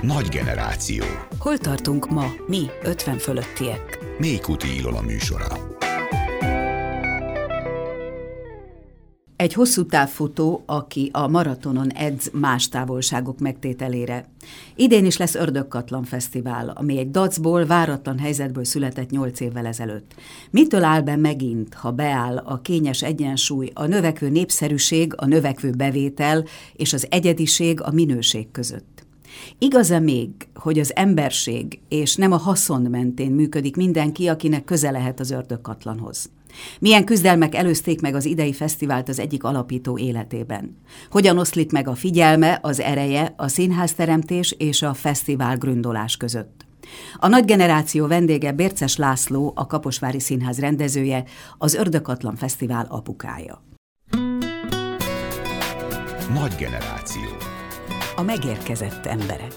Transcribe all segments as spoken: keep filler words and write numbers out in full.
Nagy generáció. Hol tartunk ma, mi, ötven fölöttiek? Mélykuti Ilona műsora. Egy hosszú távfutó, aki a maratonon edz más távolságok megtételére. Idén is lesz Ördögkatlan Fesztivál, ami egy dacból, váratlan helyzetből született nyolc évvel ezelőtt. Mitől áll be megint, ha beáll a kényes egyensúly, a növekvő népszerűség, a növekvő bevétel és az egyediség a minőség között? Igaz-e még, hogy az emberség és nem a haszon mentén működik mindenki, akinek köze lehet az Ördögkatlanhoz? Milyen küzdelmek előzték meg az idei fesztivált az egyik alapító életében? Hogyan oszlik meg a figyelme, az ereje, a színházteremtés és a fesztivál gründolás között? A Nagy generáció vendége Bérces László, a Kaposvári Színház rendezője, az Ördögkatlan Fesztivál apukája. Nagy generáció. A megérkezett emberek.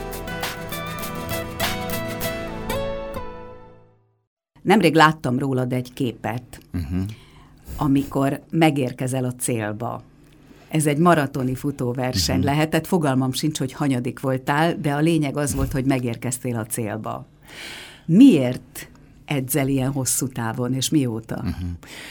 Nemrég láttam rólad egy képet, uh-huh. amikor megérkezel a célba. Ez egy maratoni futóverseny uh-huh. lehetett, fogalmam sincs, hogy hanyadik voltál, de a lényeg az volt, hogy megérkeztél a célba. Miért edzel ilyen hosszú távon, és mióta? Uh-huh.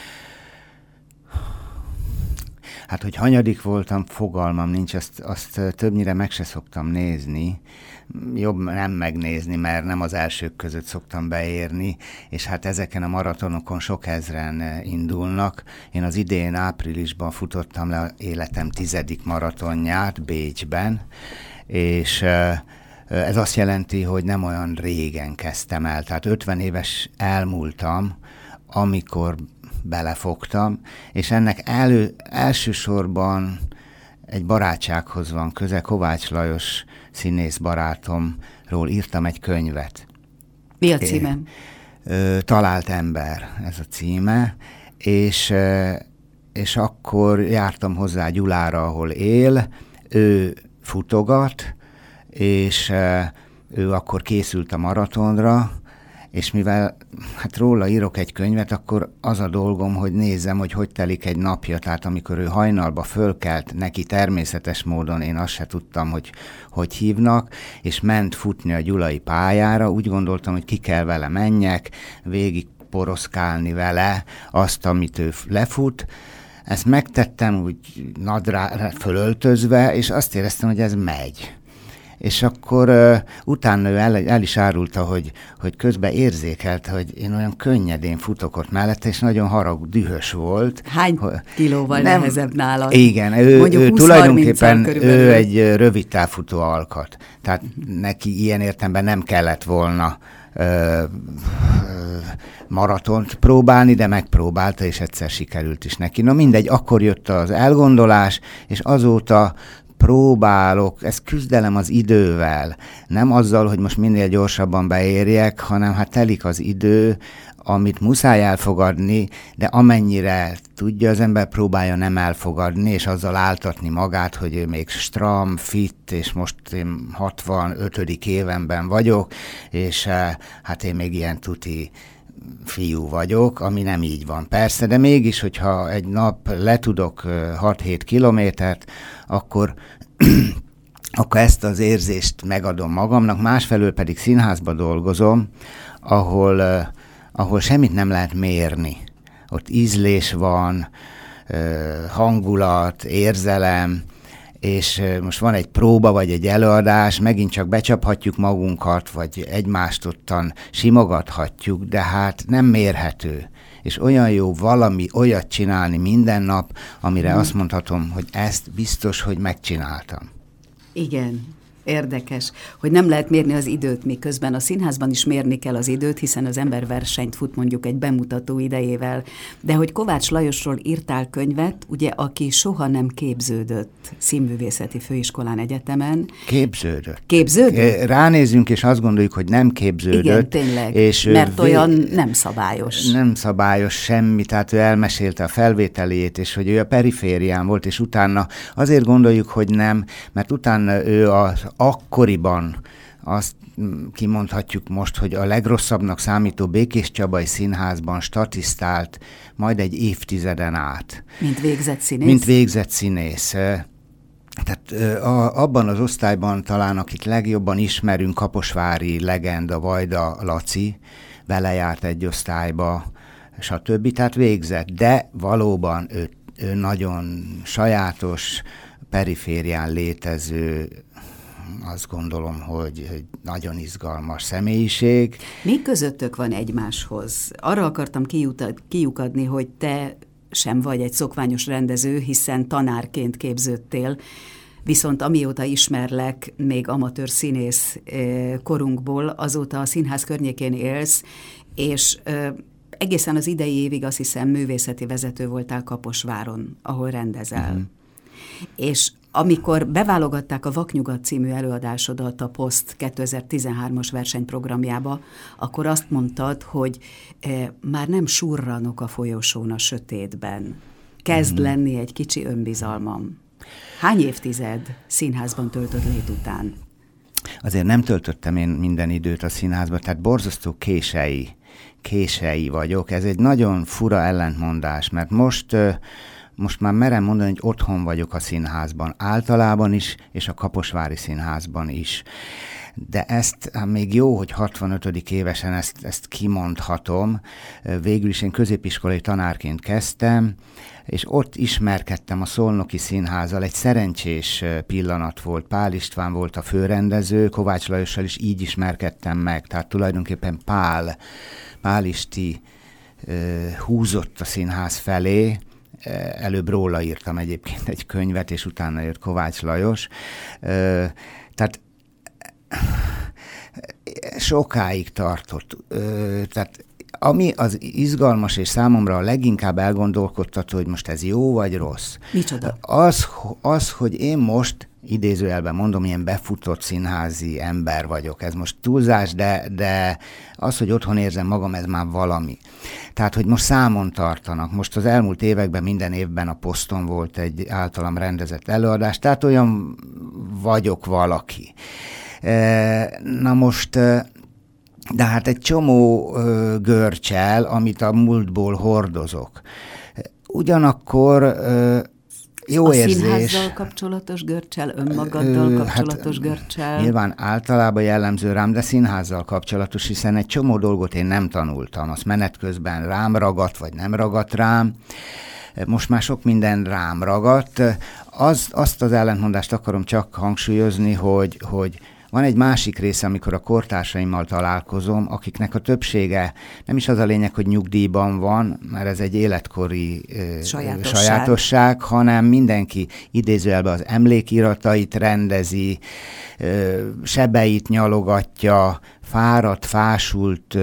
Hát, hogy hanyadik voltam, fogalmam nincs, azt, azt többnyire meg se szoktam nézni. Jobb nem megnézni, mert nem az elsők között szoktam beérni, és hát ezeken a maratonokon sok ezren indulnak. Én az idén áprilisban futottam le életem tizedik maratonját Bécsben, és ez azt jelenti, hogy nem olyan régen kezdtem el. Tehát ötven éves elmúltam, amikor belefogtam, és ennek elő, elsősorban egy barátsághoz van köze. Kovács Lajos színész barátomról írtam egy könyvet. Mi a címe? É, Talált ember, ez a címe, és, és akkor jártam hozzá Gyulára, ahol él, ő futogat, és ő akkor készült a maratonra, és mivel hát róla írok egy könyvet, akkor az a dolgom, hogy nézzem, hogy hogy telik egy napja. Tehát amikor ő hajnalba fölkelt, neki természetes módon, én azt se tudtam, hogy hogy hívnak, és ment futni a gyulai pályára, úgy gondoltam, hogy ki kell vele menjek, végig poroszkálni vele azt, amit ő lefut. Ezt megtettem úgy nadrágra fölöltözve, és azt éreztem, hogy ez megy. És akkor uh, utána ő el, el is árulta, hogy, hogy közben érzékelte, hogy én olyan könnyedén futok ott mellette, és nagyon harag, dühös volt. Hány hogy, kilóval nem, nehezebb nálad? Igen, ő, ő tulajdonképpen ő egy rövid távfutó alkat. Tehát uh-huh. neki ilyen értelemben nem kellett volna uh, uh, maratont próbálni, de megpróbálta, és egyszer sikerült is neki. Na mindegy, akkor jött az elgondolás, és azóta próbálok, ez küzdelem az idővel, nem azzal, hogy most minél gyorsabban beérjek, hanem hát telik az idő, amit muszáj elfogadni, de amennyire tudja, az ember próbálja nem elfogadni, és azzal áltatni magát, hogy ő még stram, fit, és most én hatvanötödik évemben vagyok, és hát én még ilyen tuti fiú vagyok, ami nem így van. Persze, de mégis, hogyha egy nap letudok hat-hét kilométert, akkor, akkor ezt az érzést megadom magamnak, másfelől pedig színházba dolgozom, ahol, ahol semmit nem lehet mérni. Ott ízlés van, hangulat, érzelem, és most van egy próba, vagy egy előadás, megint csak becsaphatjuk magunkat, vagy egymást ottan simogathatjuk, de hát nem mérhető. És olyan jó valami olyat csinálni minden nap, amire hmm. azt mondhatom, hogy ezt biztos, hogy megcsináltam. Igen. Érdekes, hogy nem lehet mérni az időt, miközben a színházban is mérni kell az időt, hiszen az ember versenyt fut mondjuk egy bemutató idejével. De hogy Kovács Lajosról írtál könyvet, ugye, aki soha nem képződött színművészeti főiskolán, egyetemen. Képződött. Képződött? Ránézünk, és azt gondoljuk, hogy nem képződött. Igen, tényleg, és mert vé... olyan nem szabályos. Nem szabályos semmi, tehát ő elmesélte a felvételéjét, és hogy ő a periférián volt, és utána azért gondoljuk, hogy nem, mert utána ő az akkoriban azt kimondhatjuk most, hogy a legrosszabbnak számító Békés Csabai Színházban statisztált majd egy évtizeden át. Mint végzett színész? Mint végzett színész. Tehát a, abban az osztályban talán, akit legjobban ismerünk, kaposvári legenda Vajda Laci, vele járt egy osztályba, stb. Tehát végzett, de valóban ő, ő nagyon sajátos, periférián létező, azt gondolom, hogy, hogy nagyon izgalmas személyiség. Mi közöttök van egymáshoz? Arra akartam kiukadni, hogy te sem vagy egy szokványos rendező, hiszen tanárként képződtél, viszont amióta ismerlek, még amatőr színész korunkból, azóta a színház környékén élsz, és egészen az idei évig azt hiszem művészeti vezető voltál Kaposváron, ahol rendezel. Mm. És amikor beválogatták a Vaknyugat című előadásodat a Poszt kétezer-tizenhármas versenyprogramjába, akkor azt mondtad, hogy e, már nem surranok a folyosón a sötétben. Kezd mm. lenni egy kicsi önbizalmam. Hány évtized színházban töltött lét után? Azért nem töltöttem én minden időt a színházban, tehát borzasztó kései, kései vagyok. Ez egy nagyon fura ellentmondás, mert most... Most már merem mondani, hogy otthon vagyok a színházban, általában is, és a Kaposvári Színházban is. De ezt még jó, hogy hatvanötödik évesen ezt, ezt kimondhatom. Végül is én középiskolai tanárként kezdtem, és ott ismerkedtem a Szolnoki Színházzal. Egy szerencsés pillanat volt. Pál István volt a főrendező, Kovács Lajossal is így ismerkedtem meg. Tehát tulajdonképpen Pál, Pál Isti húzott a színház felé. Előbb róla írtam egyébként egy könyvet, és utána jött Kovács Lajos. Tehát sokáig tartott. Tehát ami az izgalmas, és számomra a leginkább elgondolkodtató, hogy most ez jó vagy rossz. Micsoda? Az, az, hogy én most, idézőjelben mondom, ilyen befutott színházi ember vagyok. Ez most túlzás, de, de az, hogy otthon érzem magam, ez már valami. Tehát, hogy most számon tartanak. Most az elmúlt években minden évben a Poszton volt egy általam rendezett előadás, tehát olyan vagyok valaki. Na most, de hát egy csomó görcsel, amit a múltból hordozok. Ugyanakkor jó a érzés. A színházzal kapcsolatos görcsel, önmagaddal kapcsolatos hát, görcsel? Nyilván általában jellemző rám, de színházzal kapcsolatos, hiszen egy csomó dolgot én nem tanultam. Azt menet közben rám ragadt, vagy nem ragadt rám. Most már sok minden rám ragadt. Az, azt az ellentmondást akarom csak hangsúlyozni, hogy, hogy van egy másik része, amikor a kortársaimmal találkozom, akiknek a többsége nem is az a lényeg, hogy nyugdíjban van, mert ez egy életkori sajátosság, sajátosság hanem mindenki idézőjelben az emlékiratait rendezi, sebeit nyalogatja, fáradt, fásult,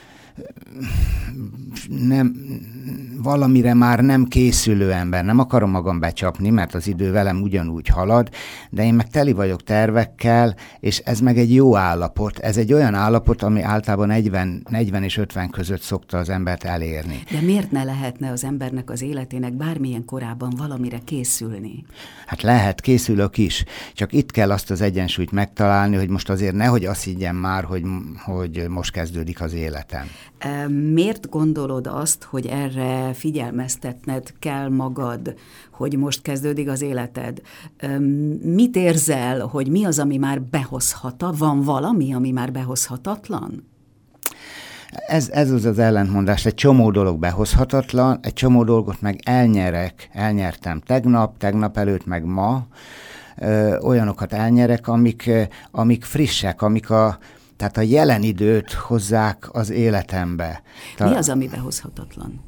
nem, valamire már nem készülő ember. Nem akarom magam becsapni, mert az idő velem ugyanúgy halad, de én meg teli vagyok tervekkel, és ez meg egy jó állapot. Ez egy olyan állapot, ami általában negyven, negyven és ötven között szokta az embert elérni. De miért ne lehetne az embernek az életének bármilyen korában valamire készülni? Hát lehet, készülök is. Csak itt kell azt az egyensúlyt megtalálni, hogy most azért nehogy azt higgyem már, hogy, hogy most kezdődik az életem. Miért gondolod azt, hogy erre figyelmeztetned kell magad, hogy most kezdődik az életed? Mit érzel, hogy mi az, ami már behozhatatlan? Van valami, ami már behozhatatlan? Ez, ez az az ellentmondás. Egy csomó dolog behozhatatlan, egy csomó dolgot meg elnyerek, elnyertem tegnap, tegnap előtt, meg ma. Ö, olyanokat elnyerek, amik, amik frissek, amik a Tehát a jelen időt hozzák az életembe. Mi az, ami behozhatatlan?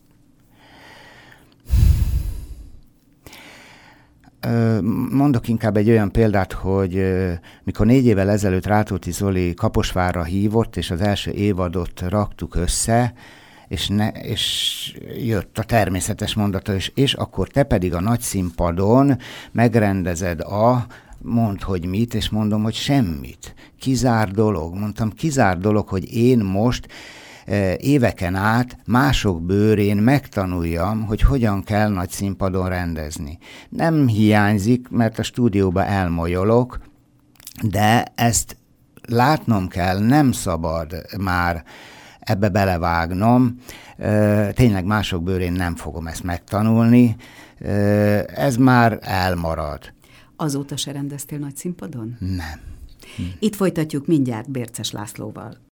Mondok inkább egy olyan példát, hogy mikor négy évvel ezelőtt Rátóti Zoli Kaposvárra hívott, és az első évadot raktuk össze, és, ne, és jött a természetes mondata, és, és akkor te pedig a nagy színpadon megrendezed a mondd, hogy mit, és mondom, hogy semmit. Kizár dolog. Mondtam, kizár dolog, hogy én most e, éveken át mások bőrén megtanuljam, hogy hogyan kell nagy színpadon rendezni. Nem hiányzik, mert a stúdióba elmolyolok, de ezt látnom kell, nem szabad már ebbe belevágnom. E, tényleg mások bőrén nem fogom ezt megtanulni. E, ez már elmarad. Azóta se rendeztél nagy színpadon? Nem. Itt folytatjuk mindjárt Bérces Lászlóval.